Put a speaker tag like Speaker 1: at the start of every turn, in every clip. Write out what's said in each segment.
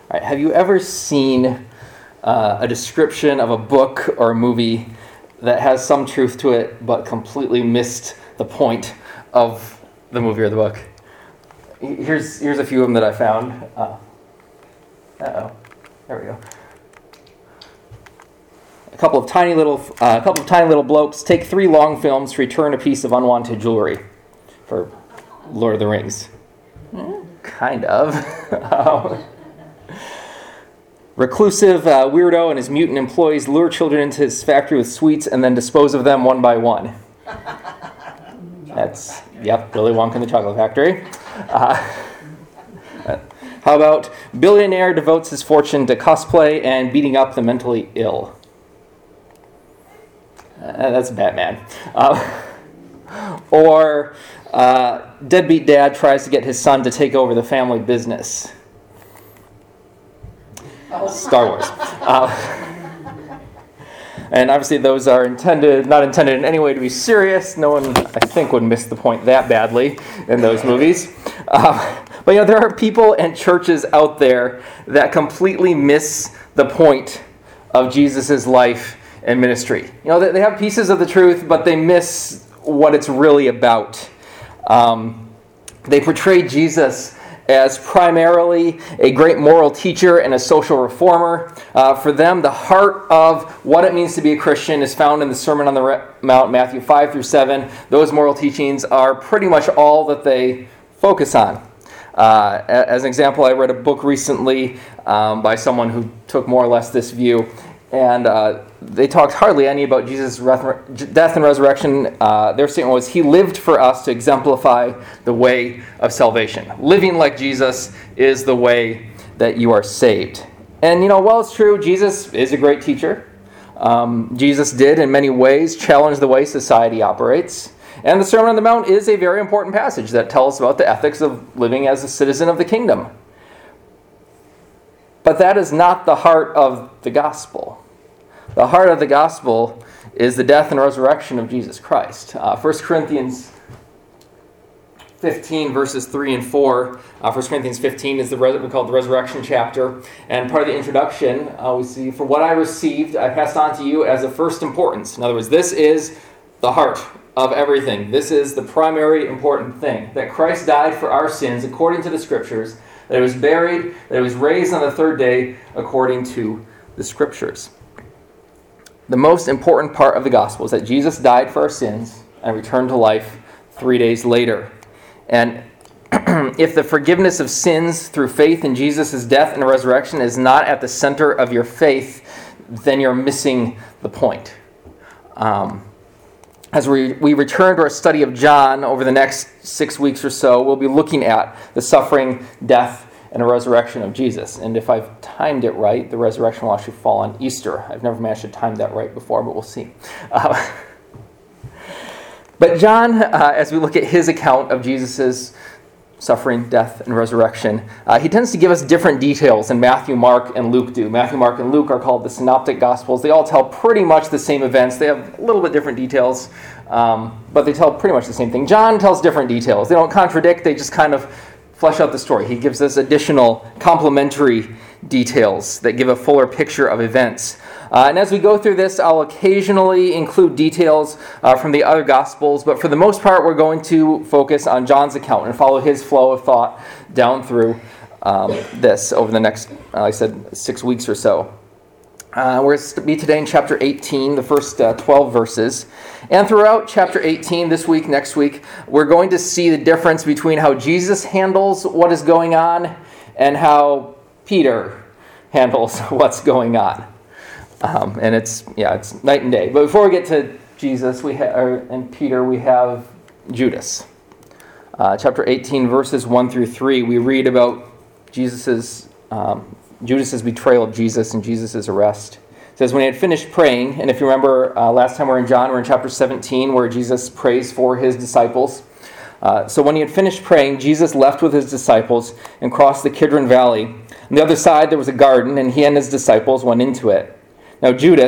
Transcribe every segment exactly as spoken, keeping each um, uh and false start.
Speaker 1: All right, have you ever seen uh, a description of a book or a movie that has some truth to it but completely missed the point of the movie or the book? Here's here's a few of them that I found. Uh, uh-oh. There we go. A couple of tiny little uh, a couple of tiny little blokes take three long films to return a piece of unwanted jewelry for Lord of the Rings. Mm, kind of. um, Reclusive uh, weirdo and his mutant employees lure children into his factory with sweets and then dispose of them one by one. That's, yep, Willy Wonka and the Chocolate Factory. Uh, how about billionaire devotes his fortune to cosplay and beating up the mentally ill? Uh, that's Batman. Uh, or uh, deadbeat dad tries to get his son to take over the family business. Star Wars. Uh, and obviously those are intended, not intended in any way to be serious. No one, I think, would miss the point that badly in those movies. Uh, but, you know, there are people and churches out there that completely miss the point of Jesus' life and ministry. You know, they have pieces of the truth, but they miss what it's really about. Um, they portray Jesus as primarily a great moral teacher and a social reformer. Uh, for them, the heart of what it means to be a Christian is found in the Sermon on the Mount, Matthew five through seven. Those moral teachings are pretty much all that they focus on. Uh, as an example, I read a book recently um, by someone who took more or less this view. And uh, they talked hardly any about Jesus' death and resurrection. Uh, their statement was, he lived for us to exemplify the way of salvation. Living like Jesus is the way that you are saved. And, you know, while it's true, Jesus is a great teacher. Um, Jesus did, in many ways, challenge the way society operates. And the Sermon on the Mount is a very important passage that tells about the ethics of living as a citizen of the kingdom. But that is not the heart of the gospel. The heart of the gospel is the death and resurrection of Jesus Christ. Uh, First Corinthians fifteen, verses three and four. Uh, First Corinthians fifteen is the res- we call it the resurrection chapter. And part of the introduction, uh, we see, for what I received, I passed on to you as of first importance. In other words, this is the heart of everything. This is the primary important thing. That Christ died for our sins according to the Scriptures, that he was buried, that he was raised on the third day according to the Scriptures. The most important part of the gospel is that Jesus died for our sins and returned to life three days later. And if the forgiveness of sins through faith in Jesus' death and resurrection is not at the center of your faith, then you're missing the point. Um, as we, we return to our study of John over the next six weeks or so, we'll be looking at the suffering, death, and a resurrection of Jesus. And if I've timed it right, the resurrection will actually fall on Easter. I've never managed to time that right before, but we'll see. Uh, but John, uh, as we look at his account of Jesus' suffering, death, and resurrection, uh, he tends to give us different details than Matthew, Mark, and Luke do. Matthew, Mark, and Luke are called the Synoptic Gospels. They all tell pretty much the same events. They have a little bit different details, um, but they tell pretty much the same thing. John tells different details. They don't contradict, they just kind of flesh out the story. He gives us additional complementary details that give a fuller picture of events. Uh, and as we go through this, I'll occasionally include details uh, from the other Gospels, but for the most part, we're going to focus on John's account and follow his flow of thought down through um, this over the next, uh, I said, six weeks or so. Uh, we're going to be today in chapter eighteen, the first uh, twelve verses. And throughout chapter eighteen, this week, next week, we're going to see the difference between how Jesus handles what is going on and how Peter handles what's going on. Um, and it's, yeah, it's night and day. But before we get to Jesus we ha- or, and Peter, we have Judas. Uh, chapter eighteen, verses one through three, we read about Jesus's um, Judas' betrayal of Jesus and Jesus' arrest. It says, when he had finished praying, and if you remember uh, last time we were in John, we're in chapter seventeen where Jesus prays for his disciples. Uh, so when he had finished praying, Jesus left with his disciples and crossed the Kidron Valley. On the other side there was a garden, and he and his disciples went into it. Now Judas,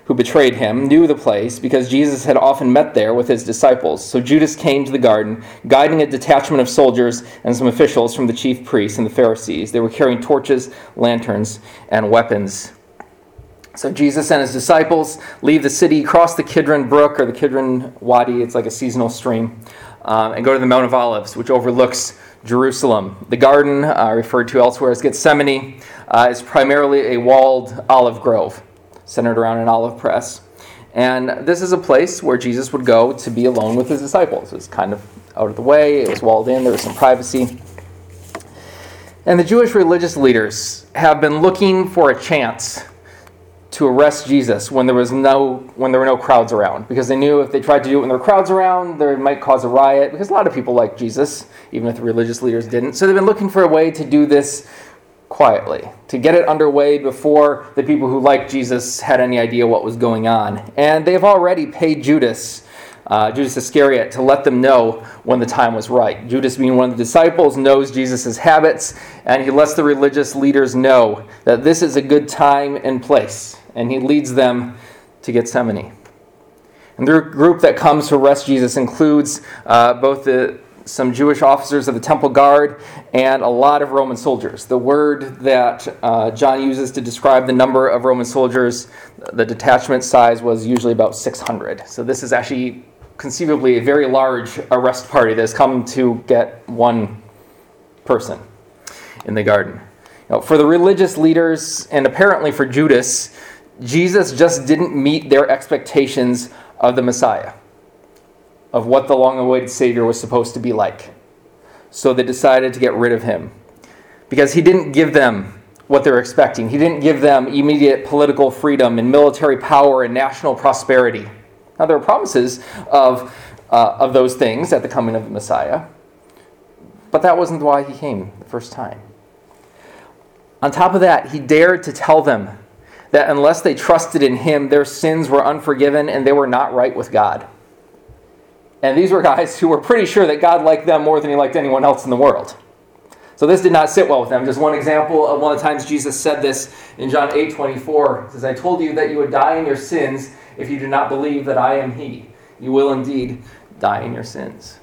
Speaker 1: who betrayed him, knew the place because Jesus had often met there with his disciples. So Judas came to the garden, guiding a detachment of soldiers and some officials from the chief priests and the Pharisees. They were carrying torches, lanterns, and weapons. So Jesus and his disciples leave the city, cross the Kidron Brook, or the Kidron Wadi, it's like a seasonal stream, um, and go to the Mount of Olives, which overlooks Jerusalem. The garden, uh, referred to elsewhere as Gethsemane, uh, is primarily a walled olive grove, centered around an olive press. And this is a place where Jesus would go to be alone with his disciples. It was kind of out of the way, it was walled in, there was some privacy. And the Jewish religious leaders have been looking for a chance to arrest Jesus when there was no when there were no crowds around, because they knew if they tried to do it when there were crowds around, there might cause a riot, because a lot of people liked Jesus, even if the religious leaders didn't. So they've been looking for a way to do this quietly, to get it underway before the people who liked Jesus had any idea what was going on. And they've already paid Judas, uh, Judas Iscariot, to let them know when the time was right. Judas, being one of the disciples, knows Jesus' habits, and he lets the religious leaders know that this is a good time and place. And he leads them to Gethsemane. And the group that comes to arrest Jesus includes uh, both the some Jewish officers of the temple guard, and a lot of Roman soldiers. The word that uh, John uses to describe the number of Roman soldiers, the detachment size was usually about six hundred. So this is actually conceivably a very large arrest party that has come to get one person in the garden. You know, for the religious leaders, and apparently for Judas, Jesus just didn't meet their expectations of the Messiah, of what the long-awaited Savior was supposed to be like. So they decided to get rid of him, because he didn't give them what they were expecting. He didn't give them immediate political freedom and military power and national prosperity. Now, there were promises of, uh, of those things at the coming of the Messiah, but that wasn't why he came the first time. On top of that, he dared to tell them that unless they trusted in him, their sins were unforgiven and they were not right with God. And these were guys who were pretty sure that God liked them more than he liked anyone else in the world. So this did not sit well with them. Just one example of one of the times Jesus said this in John eight twenty-four. It says, "I told you that you would die in your sins if you do not believe that I am he. You will indeed die in your sins."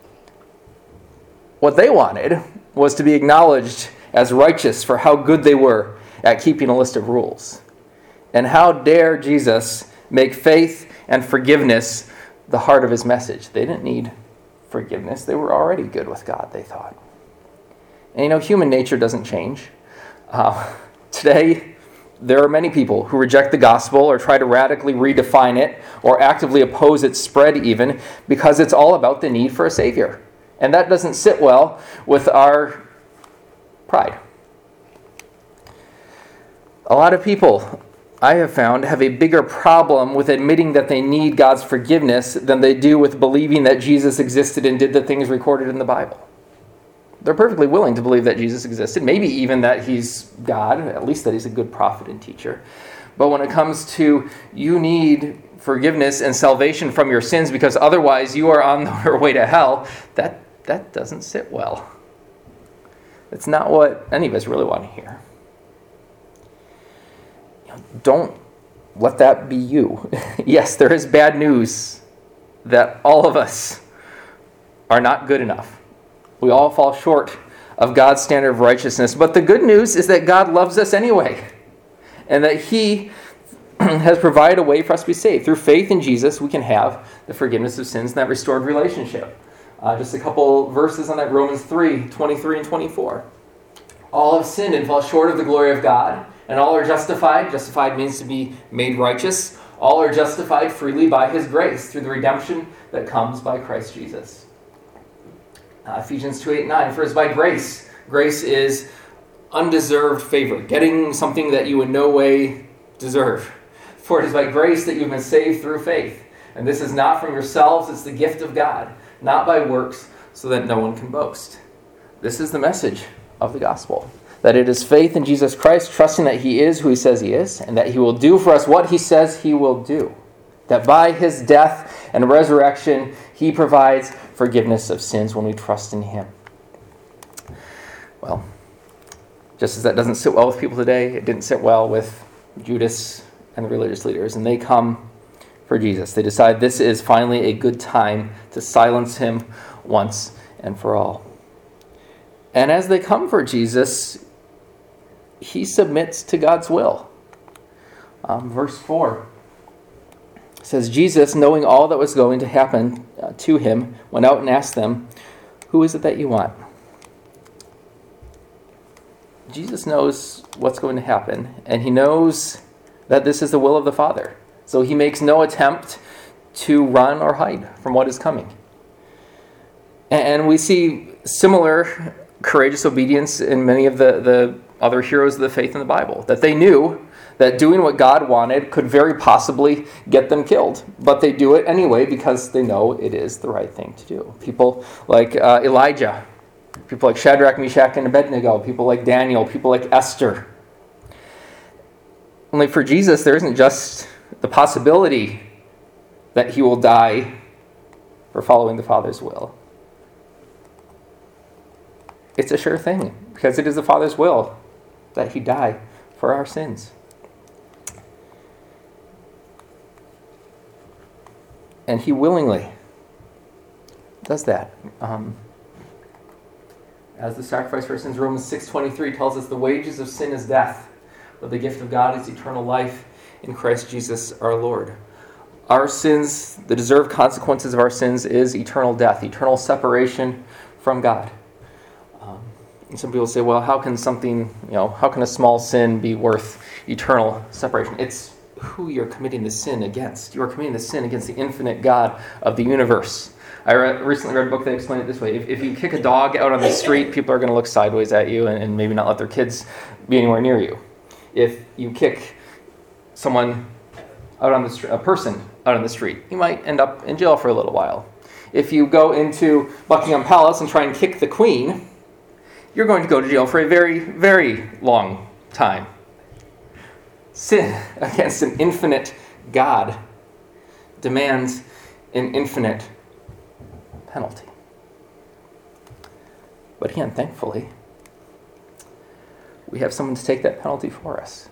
Speaker 1: What they wanted was to be acknowledged as righteous for how good they were at keeping a list of rules. And how dare Jesus make faith and forgiveness the heart of his message? They didn't need forgiveness. They were already good with God, they thought. And you know, human nature doesn't change. Uh, today, there are many people who reject the gospel or try to radically redefine it or actively oppose its spread even, because it's all about the need for a Savior. And that doesn't sit well with our pride. A lot of people, I have found, have a bigger problem with admitting that they need God's forgiveness than they do with believing that Jesus existed and did the things recorded in the Bible. They're perfectly willing to believe that Jesus existed, maybe even that he's God, at least that he's a good prophet and teacher. But when it comes to you need forgiveness and salvation from your sins because otherwise you are on your way to hell, that, that doesn't sit well. It's not what any of us really want to hear. Don't let that be you. Yes, there is bad news that all of us are not good enough. We all fall short of God's standard of righteousness. But the good news is that God loves us anyway, and that he has provided a way for us to be saved. Through faith in Jesus, we can have the forgiveness of sins and that restored relationship. Uh, just a couple verses on that, Romans three, twenty-three and twenty-four. All have sinned and fall short of the glory of God, and all are justified. Justified means to be made righteous. All are justified freely by his grace through the redemption that comes by Christ Jesus. Uh, Ephesians two, eight, nine. For it is by grace. Grace is undeserved favor, getting something that you in no way deserve. For it is by grace that you've been saved through faith. And this is not from yourselves, it's the gift of God, not by works, so that no one can boast. This is the message of the gospel. That it is faith in Jesus Christ, trusting that he is who he says he is, and that he will do for us what he says he will do. That by his death and resurrection, he provides forgiveness of sins when we trust in him. Well, just as that doesn't sit well with people today, it didn't sit well with Judas and the religious leaders, and they come for Jesus. They decide this is finally a good time to silence him once and for all. And as they come for Jesus, he submits to God's will. Um, verse four says, Jesus, knowing all that was going to happen uh, to him, went out and asked them, "Who is it that you want?" Jesus knows what's going to happen, and he knows that this is the will of the Father. So he makes no attempt to run or hide from what is coming. And we see similar courageous obedience in many of the, the other heroes of the faith in the Bible, that they knew that doing what God wanted could very possibly get them killed, but they do it anyway because they know it is the right thing to do. People like uh, Elijah, people like Shadrach, Meshach, and Abednego, people like Daniel, people like Esther. Only for Jesus, there isn't just the possibility that he will die for following the Father's will. It's a sure thing, because it is the Father's will that he die for our sins. And he willingly does that. Um, as the sacrifice for our sins, Romans six twenty-three tells us, the wages of sin is death, but the gift of God is eternal life in Christ Jesus our Lord. Our sins, the deserved consequences of our sins is eternal death, eternal separation from God. Um, and some people say, well, how can something, you know, how can a small sin be worth eternal separation? It's who you're committing the sin against. You are committing the sin against the infinite God of the universe. I re- recently read a book that explained it this way. If, if you kick a dog out on the street, people are going to look sideways at you and, and maybe not let their kids be anywhere near you. If you kick someone out on the street, a person out on the street, you might end up in jail for a little while. If you go into Buckingham Palace and try and kick the Queen, you're going to go to jail for a very, very long time. Sin against an infinite God demands an infinite penalty. But again, thankfully, we have someone to take that penalty for us.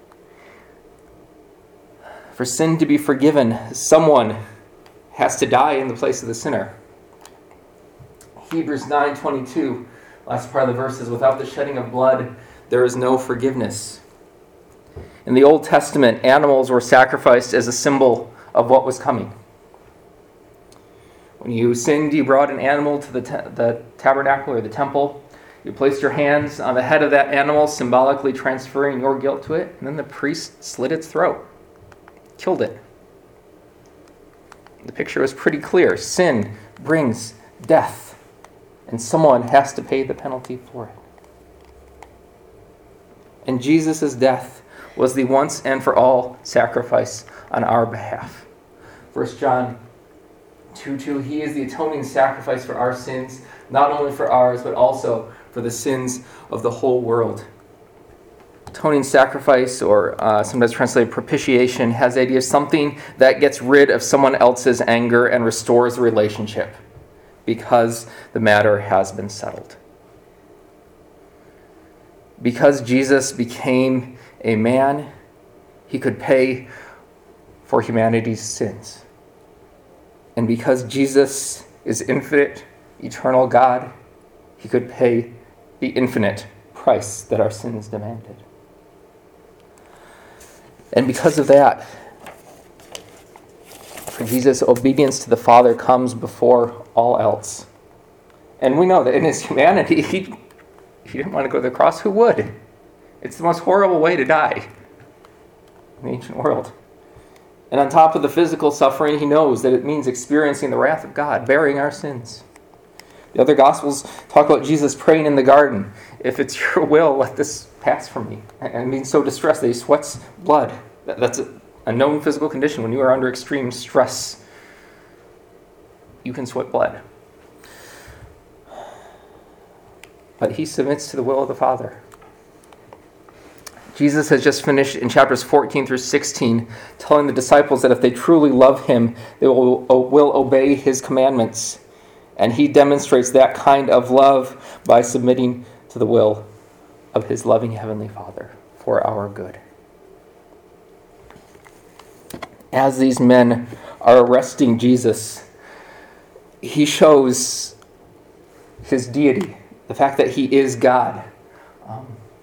Speaker 1: For sin to be forgiven, someone has to die in the place of the sinner. Hebrews nine twenty-two, last part of the verse is, without the shedding of blood, there is no forgiveness. In the Old Testament, animals were sacrificed as a symbol of what was coming. When you sinned, you brought an animal to the, te- the tabernacle or the temple. You placed your hands on the head of that animal, symbolically transferring your guilt to it, and then the priest slit its throat, killed it. The picture was pretty clear. Sin brings death, and someone has to pay the penalty for it. And Jesus' death was the once and for all sacrifice on our behalf. First John two two, he is the atoning sacrifice for our sins, not only for ours, but also for the sins of the whole world. Atoning sacrifice, or uh, sometimes translated propitiation, has the idea of something that gets rid of someone else's anger and restores the relationship because the matter has been settled. Because Jesus became a man, he could pay for humanity's sins. And because Jesus is infinite, eternal God, he could pay the infinite price that our sins demanded. And because of that, for Jesus, obedience to the Father comes before all else. And we know that in his humanity, he, he didn't want to go to the cross. Who would? It's the most horrible way to die in the ancient world. And on top of the physical suffering, he knows that it means experiencing the wrath of God, bearing our sins. The other Gospels talk about Jesus praying in the garden. If it's your will, let this pass from me. And being so distressed that he sweats blood. That's a known physical condition. When you are under extreme stress, you can sweat blood. But he submits to the will of the Father. Jesus has just finished in chapters fourteen through sixteen telling the disciples that if they truly love him, they will, will obey his commandments. And he demonstrates that kind of love by submitting to the will of his loving Heavenly Father for our good. as these men are arresting Jesus, he shows his deity, the fact that he is God. Um,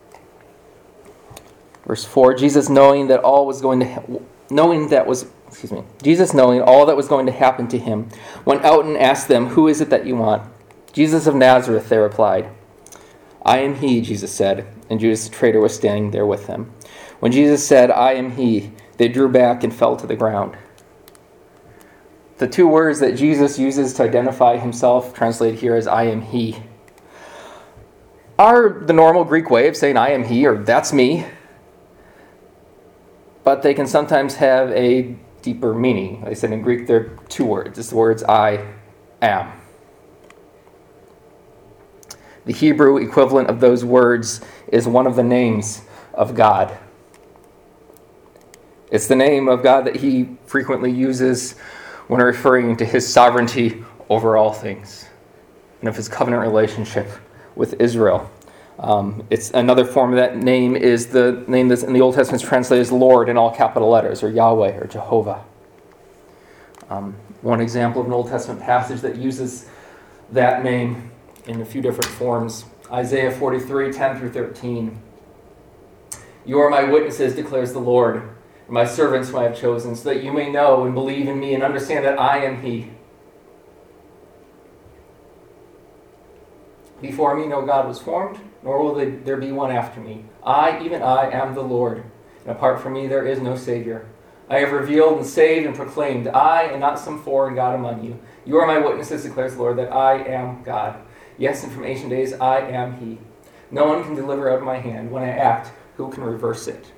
Speaker 1: verse four, Jesus knowing that all was going to ha- knowing that was excuse me, Jesus knowing all that was going to happen to him, went out and asked them, "Who is it that you want?" "Jesus of Nazareth," they replied. "I am he," Jesus said, and Judas the traitor was standing there with them. When Jesus said, "I am he," they drew back and fell to the ground. The two words that Jesus uses to identify himself, translated here as "I am he," are the normal Greek way of saying "I am he" or "that's me." But they can sometimes have a deeper meaning. Like I said, in Greek, there are two words. It's the words "I am." The Hebrew equivalent of those words is one of the names of God. It's the name of God that he frequently uses when referring to his sovereignty over all things and of his covenant relationship with Israel. Um, it's another form of that name is the name that's in the Old Testament is translated as Lord in all capital letters, or Yahweh, or Jehovah. Um, one example of an Old Testament passage that uses that name in a few different forms, Isaiah forty-three, ten through thirteen. "You are my witnesses, declares the Lord, and my servants whom I have chosen, so that you may know and believe in me and understand that I am he. Before me no God was formed, nor will there be one after me. I, even I, am the Lord, and apart from me there is no Savior. I have revealed and saved and proclaimed, I and not some foreign God among you. You are my witnesses, declares the Lord, that I am God. Yes, and from ancient days I am he. No one can deliver out of my hand. When I act, who can reverse it?"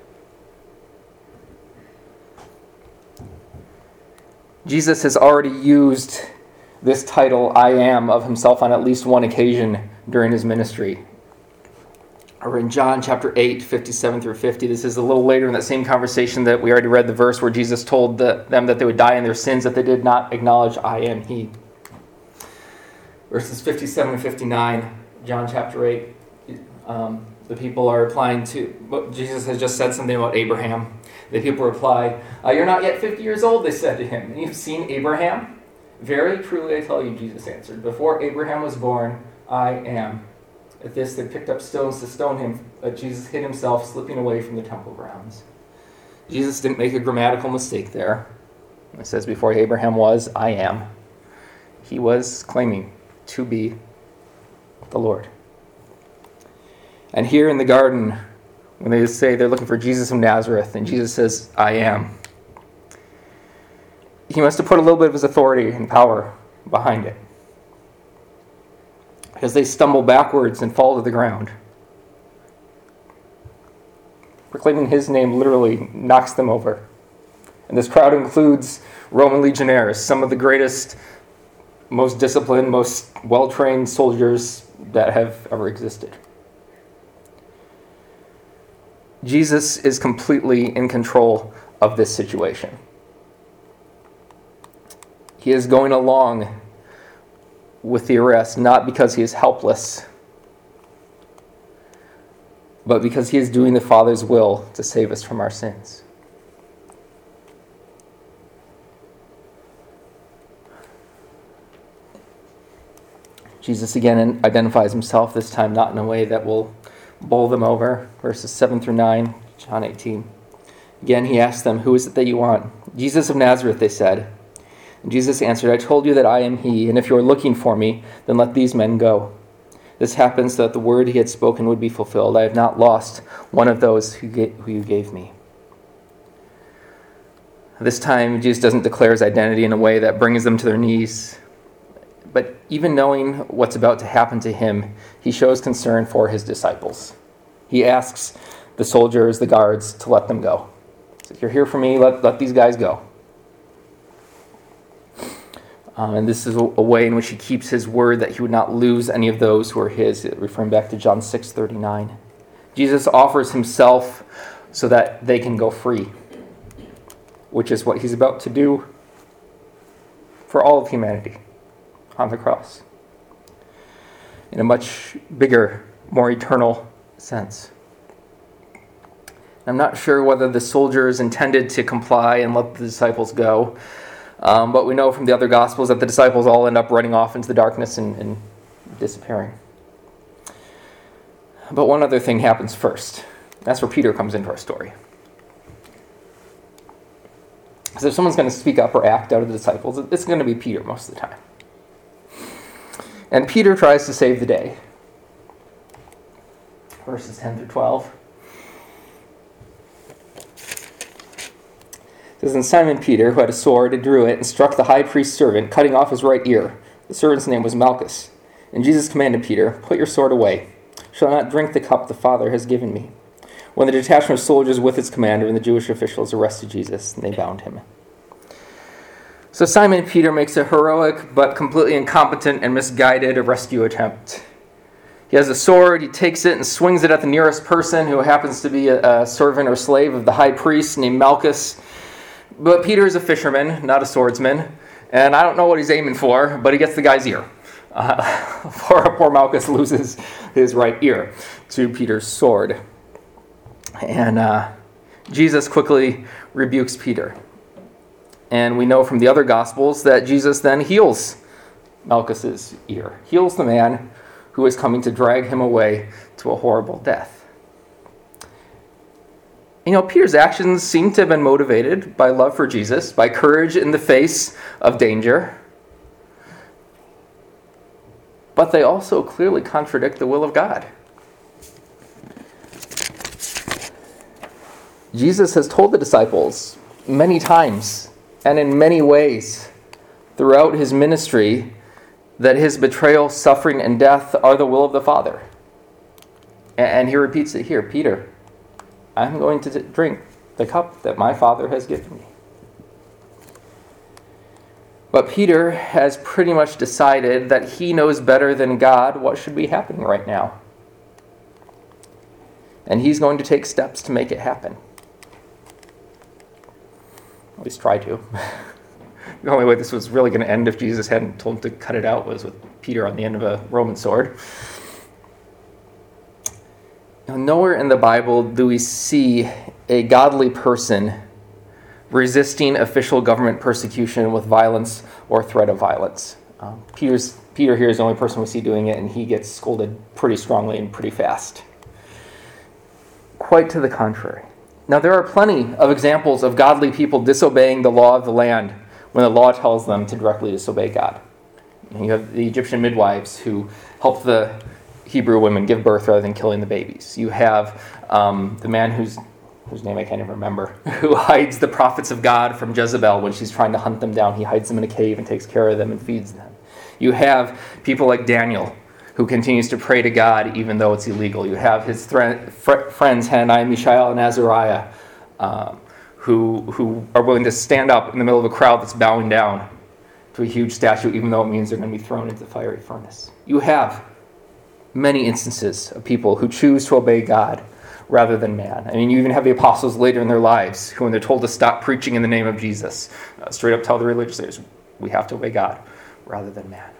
Speaker 1: Jesus has already used this title, "I am," of himself on at least one occasion during his ministry. Or in John chapter eight, fifty-seven through fifty. This is a little later in that same conversation that we already read the verse where Jesus told the, them that they would die in their sins if they did not acknowledge "I am he." Verses fifty-seven and fifty-nine, John chapter eight. Um, the people are replying to, what Jesus has just said something about Abraham. The people reply, uh, "You're not yet fifty years old," they said to him, "and you've seen Abraham?" "Very truly I tell you," Jesus answered, "before Abraham was born, I am." At this they picked up stones to stone him, but Jesus hid himself, slipping away from the temple grounds. Jesus didn't make a grammatical mistake there. It says before Abraham was, I am. He was claiming to be the Lord. And here in the garden, when they say they're looking for Jesus of Nazareth, and Jesus says, I am, he must have put a little bit of his authority and power behind it. Because they stumble backwards and fall to the ground. Proclaiming his name literally knocks them over. And this crowd includes Roman legionnaires, some of the greatest, most disciplined, most well-trained soldiers that have ever existed. Jesus is completely in control of this situation. He is going along with the arrest, not because he is helpless, but because he is doing the Father's will to save us from our sins. Jesus again identifies himself, this time not in a way that will bowl them over. Verses seven through nine, John eighteen. Again he asked them, "Who is it that you want?" "Jesus of Nazareth," they said. And Jesus answered, "I told you that I am he, and if you are looking for me, then let these men go." This happened so that the word he had spoken would be fulfilled. "I have not lost one of those who you gave me." This time, Jesus doesn't declare his identity in a way that brings them to their knees. But even knowing what's about to happen to him, he shows concern for his disciples. He asks the soldiers, the guards, to let them go. So if you're here for me, let, let these guys go. Um, and this is a, a way in which he keeps his word that he would not lose any of those who are his, referring back to John six thirty-nine. Jesus offers himself so that they can go free, which is what he's about to do for all of humanity on the cross, in a much bigger, more eternal sense. I'm not sure whether the soldiers intended to comply and let the disciples go, um, but we know from the other Gospels that the disciples all end up running off into the darkness and, and disappearing. But one other thing happens first. That's where Peter comes into our story. Because if someone's going to speak up or act out of the disciples, it's going to be Peter most of the time. And Peter tries to save the day. Verses ten through twelve. It says, and Simon Peter, who had a sword, drew it and struck the high priest's servant, cutting off his right ear. The servant's name was Malchus. And Jesus commanded Peter, put your sword away. Shall I not drink the cup the Father has given me? When the detachment of soldiers with its commander and the Jewish officials arrested Jesus, and they bound him. So Simon Peter makes a heroic but completely incompetent and misguided rescue attempt. He has a sword, he takes it and swings it at the nearest person who happens to be a, a servant or slave of the high priest named Malchus. But Peter is a fisherman, not a swordsman, and I don't know what he's aiming for, but he gets the guy's ear. Uh, poor, poor Malchus loses his right ear to Peter's sword. And uh, Jesus quickly rebukes Peter. And we know from the other Gospels that Jesus then heals Malchus's ear, heals the man who is coming to drag him away to a horrible death. You know, Peter's actions seem to have been motivated by love for Jesus, by courage in the face of danger. But they also clearly contradict the will of God. Jesus has told the disciples many times and in many ways throughout his ministry that his betrayal, suffering, and death are the will of the Father. And he repeats it here, Peter, I'm going to drink the cup that my Father has given me. But Peter has pretty much decided that he knows better than God what should be happening right now. And he's going to take steps to make it happen. At least try to. The only way this was really going to end if Jesus hadn't told him to cut it out was with Peter on the end of a Roman sword. Now, nowhere in the Bible do we see a godly person resisting official government persecution with violence or threat of violence. Um, Peter's, Peter here is the only person we see doing it, and he gets scolded pretty strongly and pretty fast. Quite to the contrary. Now, there are plenty of examples of godly people disobeying the law of the land when the law tells them to directly disobey God. And you have the Egyptian midwives who helped the Hebrew women give birth rather than killing the babies. You have um, the man whose whose name I can't even remember, who hides the prophets of God from Jezebel when she's trying to hunt them down. He hides them in a cave and takes care of them and feeds them. You have people like Daniel, who continues to pray to God even though it's illegal. You have his thre- fr- friends, Hananiah, Mishael, and Azariah, um, who, who are willing to stand up in the middle of a crowd that's bowing down to a huge statue, even though it means they're going to be thrown into the fiery furnace. You have many instances of people who choose to obey God rather than man. I mean, you even have the apostles later in their lives who, when they're told to stop preaching in the name of Jesus, uh, straight up tell the religious leaders, we have to obey God rather than man.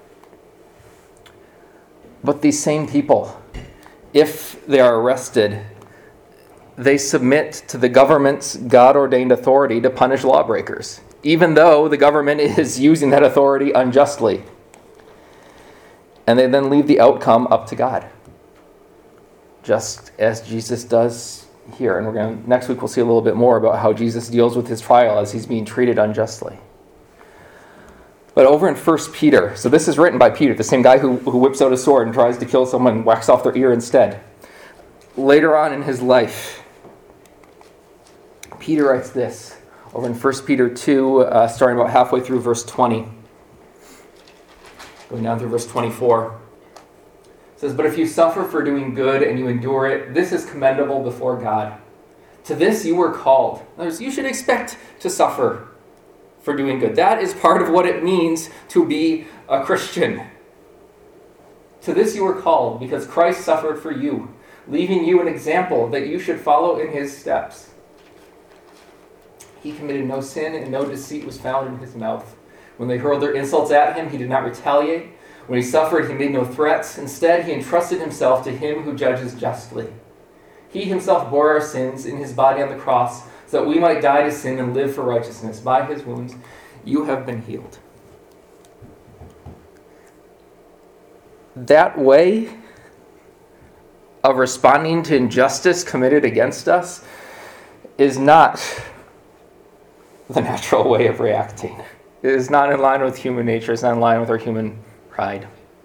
Speaker 1: But these same people, if they are arrested, they submit to the government's God-ordained authority to punish lawbreakers, even though the government is using that authority unjustly. And they then leave the outcome up to God, just as Jesus does here. And we're going to, next week we'll see a little bit more about how Jesus deals with his trial as he's being treated unjustly. But over in First Peter, so this is written by Peter, the same guy who, who whips out a sword and tries to kill someone and whacks off their ear instead. Later on in his life, Peter writes this over in First Peter two, uh, starting about halfway through verse twenty. Going down through verse twenty-four. It says, but if you suffer for doing good and you endure it, this is commendable before God. To this you were called. In other words, you should expect to suffer for doing good. That is part of what it means to be a Christian. To this you were called because Christ suffered for you, leaving you an example that you should follow in his steps. He committed no sin and no deceit was found in his mouth. When they hurled their insults at him, he did not retaliate. When he suffered, he made no threats. Instead, he entrusted himself to him who judges justly. He himself bore our sins in his body on the cross, so that we might die to sin and live for righteousness. By his wounds you have been healed. That way of responding to injustice committed against us is not the natural way of reacting. It is not in line with human nature. It's not in line with our human pride.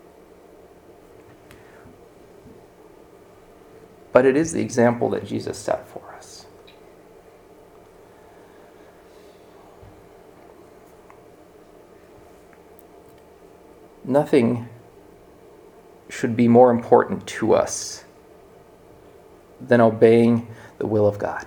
Speaker 1: But it is the example that Jesus set for us. Nothing should be more important to us than obeying the will of God.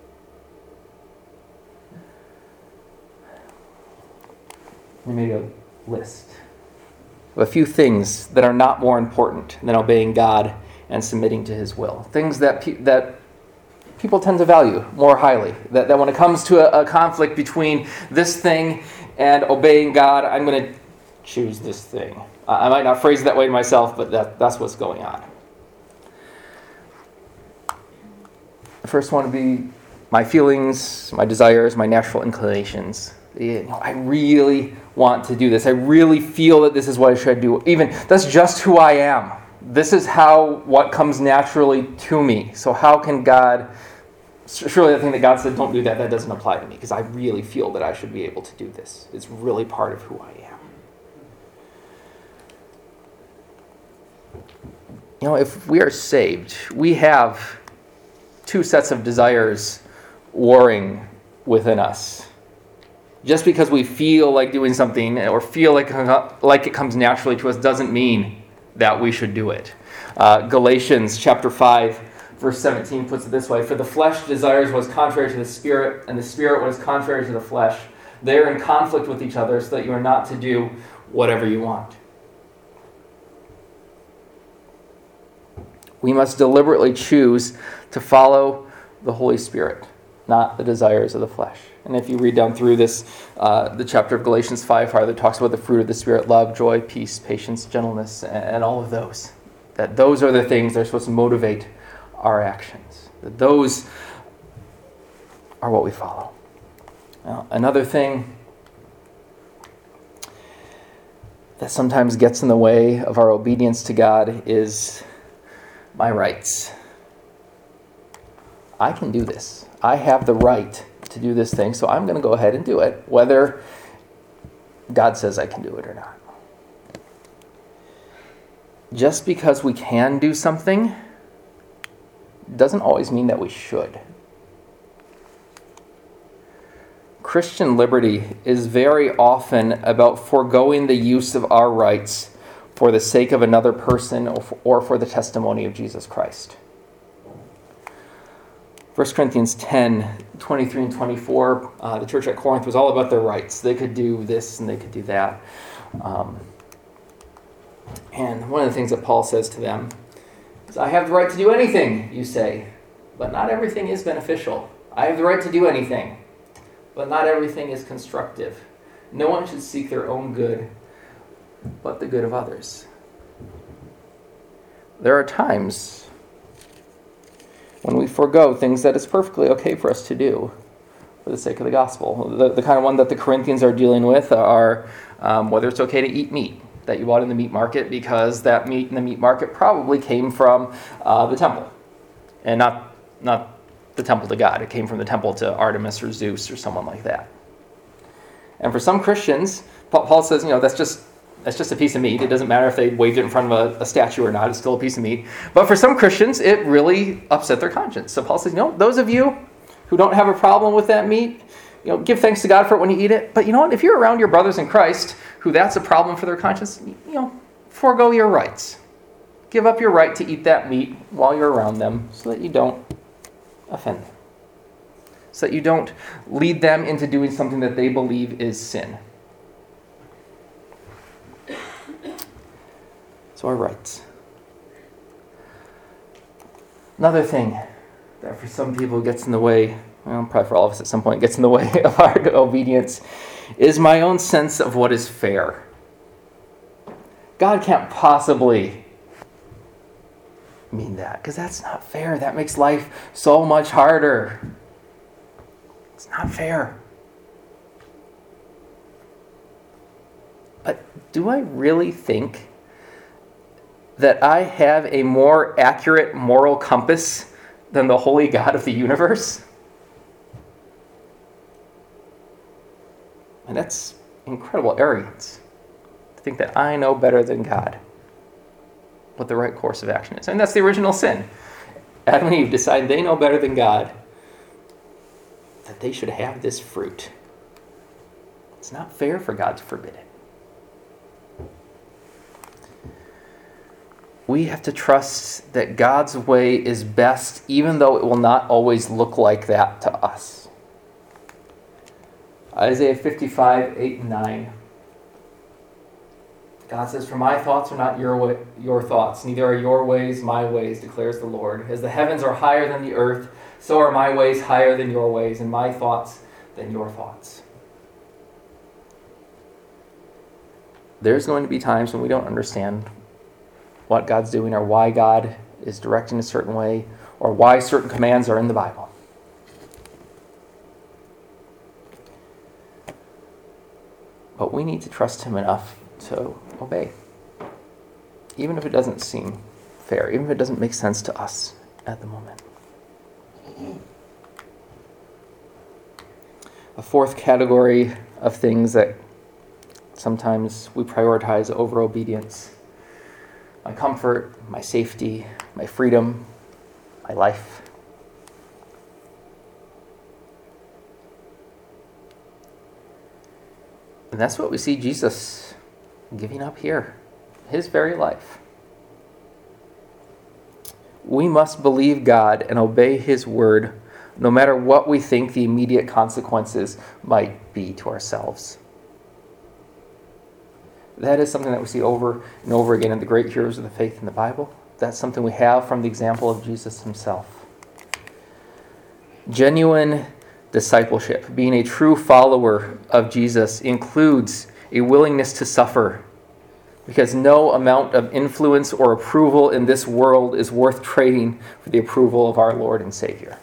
Speaker 1: We made a list of a few things that are not more important than obeying God and submitting to his will. Things that pe- that people tend to value more highly. That, that when it comes to a, a conflict between this thing and obeying God, I'm going to choose this thing. I might not phrase it that way to myself, but that, that's what's going on. The first one would be my feelings, my desires, my natural inclinations. You know, I really want to do this. I really feel that this is what I should do. Even, that's just who I am. This is how, what comes naturally to me. So how can God, surely the thing that God said, don't do that, that doesn't apply to me, because I really feel that I should be able to do this. It's really part of who I am. You know, if we are saved, we have two sets of desires warring within us. Just because we feel like doing something or feel like, like it comes naturally to us doesn't mean that we should do it. Uh, Galatians chapter five, verse seventeen puts it this way: for the flesh desires what is contrary to the spirit, and the spirit what is contrary to the flesh. They are in conflict with each other, so that you are not to do whatever you want. We must deliberately choose to follow the Holy Spirit, not the desires of the flesh. And if you read down through this, uh, the chapter of Galatians five, that talks about the fruit of the Spirit: love, joy, peace, patience, gentleness, and all of those. That those are the things that are supposed to motivate our actions. That those are what we follow. Now, another thing that sometimes gets in the way of our obedience to God is my rights. I can do this. I have the right to do this thing, so I'm going to go ahead and do it, whether God says I can do it or not. Just because we can do something doesn't always mean that we should. Christian liberty is very often about foregoing the use of our rights for the sake of another person or for, or for the testimony of Jesus Christ. First Corinthians ten, twenty-three and twenty-four, uh, the church at Corinth was all about their rights. They could do this and they could do that. Um, and one of the things that Paul says to them is, I have the right to do anything, you say, but not everything is beneficial. I have the right to do anything, but not everything is constructive. No one should seek their own good, but the good of others. There are times when we forego things that it's perfectly okay for us to do for the sake of the gospel. The, the kind of one that the Corinthians are dealing with are um, whether it's okay to eat meat that you bought in the meat market, because that meat in the meat market probably came from uh, the temple, and not not the temple to God. It came from the temple to Artemis or Zeus or someone like that. And for some Christians, Paul says, you know, that's just That's just a piece of meat. It doesn't matter if they waved it in front of a, a statue or not. It's still a piece of meat. But for some Christians, it really upset their conscience. So Paul says, you know, those of you who don't have a problem with that meat, you know, give thanks to God for it when you eat it. But you know what? If you're around your brothers in Christ who that's a problem for their conscience, you know, forego your rights. Give up your right to eat that meat while you're around them so that you don't offend them. So that you don't lead them into doing something that they believe is sin. So our rights. Another thing that for some people gets in the way, well, probably for all of us at some point, gets in the way of our obedience, is my own sense of what is fair. God can't possibly mean that, because that's not fair. That makes life so much harder. It's not fair. But do I really think that I have a more accurate moral compass than the holy God of the universe? And that's incredible arrogance, to think that I know better than God what the right course of action is. And that's the original sin. Adam and Eve decide they know better than God, that they should have this fruit. It's not fair for God to forbid it. We have to trust that God's way is best, even though it will not always look like that to us. Isaiah fifty-five, eight and nine. God says, "For my thoughts are not your way, your thoughts, neither are your ways my ways, declares the Lord. As the heavens are higher than the earth, so are my ways higher than your ways, and my thoughts than your thoughts." There's going to be times when we don't understand what God's doing, or why God is directing a certain way, or why certain commands are in the Bible. But we need to trust Him enough to obey, even if it doesn't seem fair, even if it doesn't make sense to us at the moment. A fourth category of things that sometimes we prioritize over obedience: my comfort, my safety, my freedom, my life. And that's what we see Jesus giving up here, His very life. We must believe God and obey His word, no matter what we think the immediate consequences might be to ourselves. That is something that we see over and over again in the great heroes of the faith in the Bible. That's something we have from the example of Jesus Himself. Genuine discipleship, being a true follower of Jesus, includes a willingness to suffer, because no amount of influence or approval in this world is worth trading for the approval of our Lord and Savior.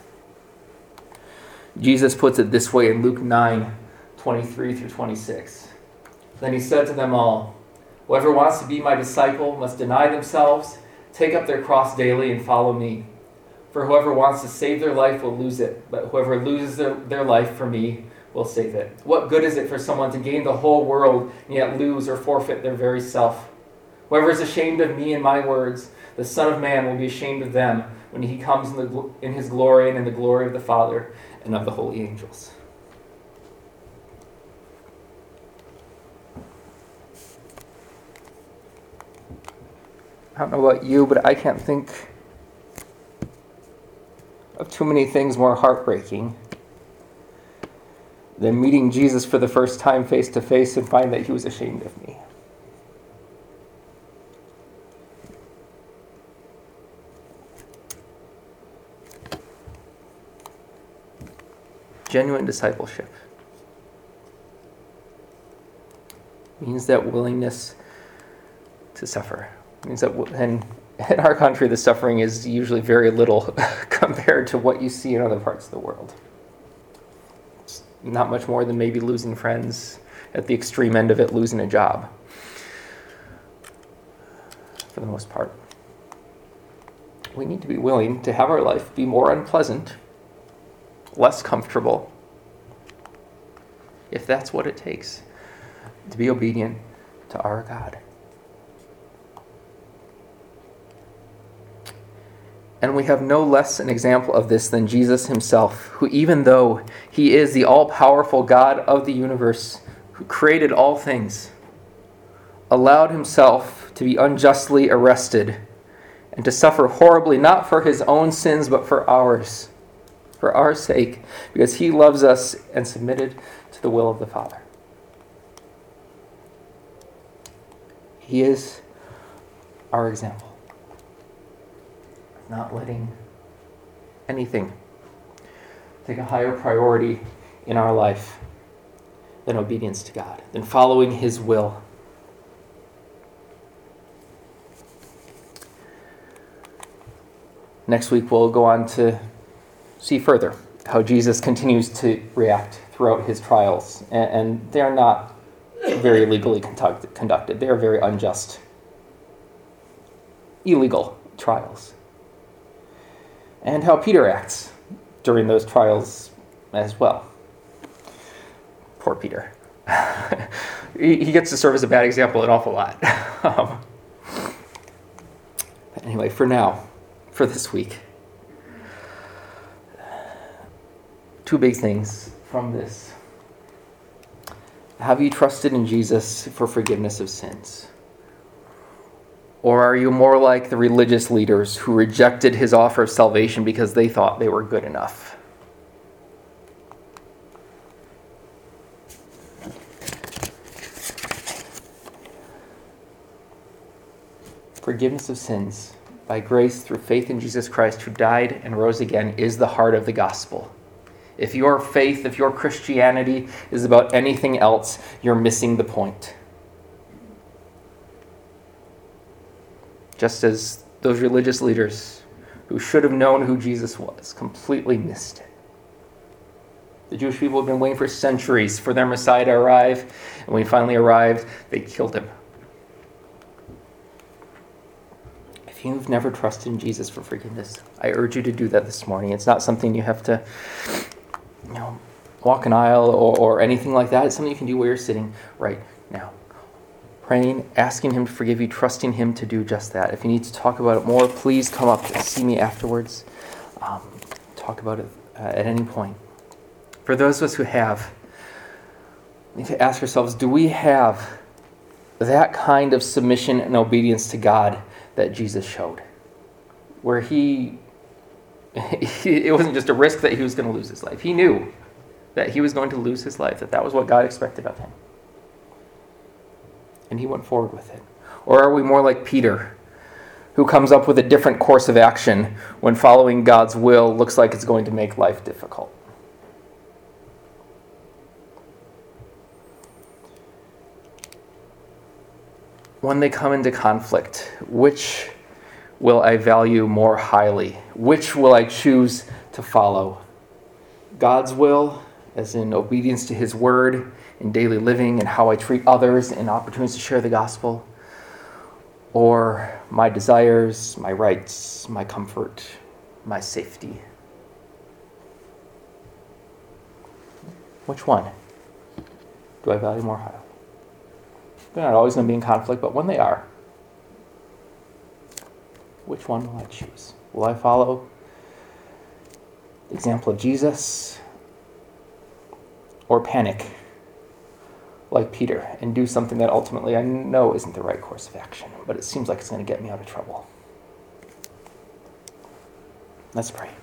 Speaker 1: Jesus puts it this way in Luke nine, twenty-three through twenty-six. Then He said to them all, "Whoever wants to be my disciple must deny themselves, take up their cross daily, and follow me. For whoever wants to save their life will lose it, but whoever loses their, their life for me will save it. What good is it for someone to gain the whole world and yet lose or forfeit their very self? Whoever is ashamed of me and my words, the Son of Man will be ashamed of them when He comes in, the, in His glory and in the glory of the Father and of the holy angels." I don't know about you, but I can't think of too many things more heartbreaking than meeting Jesus for the first time face to face and find that He was ashamed of me. Genuine discipleship means that willingness to suffer. It means that, and in our country, the suffering is usually very little compared to what you see in other parts of the world. It's not much more than maybe losing friends, at the extreme end of it, losing a job, for the most part. We need to be willing to have our life be more unpleasant, less comfortable, if that's what it takes to be obedient to our God. And we have no less an example of this than Jesus Himself, who, even though He is the all-powerful God of the universe, who created all things, allowed Himself to be unjustly arrested and to suffer horribly, not for His own sins, but for ours, for our sake, because He loves us and submitted to the will of the Father. He is our example. Not letting anything take a higher priority in our life than obedience to God, than following His will. Next week we'll go on to see further how Jesus continues to react throughout his trials. And, and they're not very legally conduct, conducted. They are very unjust, illegal trials. And how Peter acts during those trials as well. Poor Peter. he, he gets to serve as a bad example an awful lot. um, but anyway, for now, for this week, two big things from this. Have you trusted in Jesus for forgiveness of sins? Or are you more like the religious leaders who rejected his offer of salvation because they thought they were good enough? Forgiveness of sins by grace through faith in Jesus Christ, who died and rose again, is the heart of the gospel. If your faith, if your Christianity is about anything else, you're missing the point. Just as those religious leaders who should have known who Jesus was completely missed it. The Jewish people have been waiting for centuries for their Messiah to arrive, and when he finally arrived, they killed him. If you've never trusted in Jesus for forgiveness, I urge you to do that this morning. It's not something you have to, you know, walk an aisle or, or anything like that. It's something you can do where you're sitting right now. Praying, asking him to forgive you, trusting him to do just that. If you need to talk about it more, please come up and see me afterwards. Um, talk about it uh, at any point. For those of us who have, we need to ask ourselves, do we have that kind of submission and obedience to God that Jesus showed? Where he, it wasn't just a risk that he was going to lose his life. He knew that he was going to lose his life, that that was what God expected of him. And he went forward with it. Or are we more like Peter, who comes up with a different course of action when following God's will looks like it's going to make life difficult? When they come into conflict, which will I value more highly? Which will I choose to follow? God's will, as in obedience to his word, in daily living and how I treat others and opportunities to share the gospel, or my desires, my rights, my comfort, my safety? Which one do I value more highly? They're not always going to be in conflict, but when they are, which one will I choose? Will I follow the example of Jesus, or panic like Peter and do something that ultimately I know isn't the right course of action, but it seems like it's going to get me out of trouble? Let's pray.